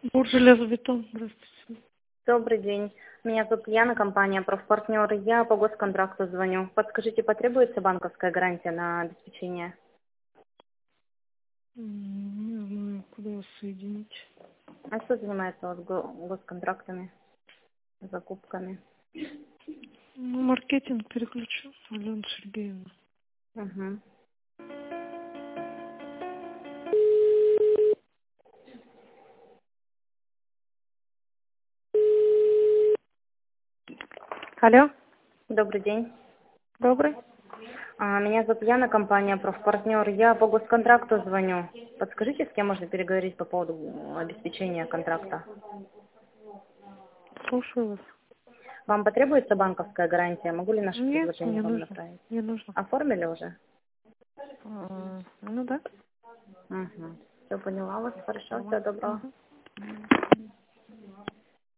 Буржелезобетон, здравствуйте. Добрый день. Меня зовут Яна, компания «Профпартнер». Я по госконтракту звоню. Подскажите, потребуется банковская гарантия на обеспечение? Не знаю, куда вас соединить. А кто занимается у вас госконтрактами, закупками? Ну, маркетинг переключу, Алена Сергеевна. Угу. Алло, Добрый день. добрый. Меня зовут Яна, компания «Профпартнер». Я по госконтракту звоню. Подскажите, с кем можно переговорить по поводу обеспечения контракта? Слушаю вас. Вам потребуется банковская гарантия? Могу ли наше Нет, предложение не вам нужно. направить? Не нужно. Оформили уже? Ну да, Угу. Все поняла вас. Хорошо, нормально. всего доброго. Мгм.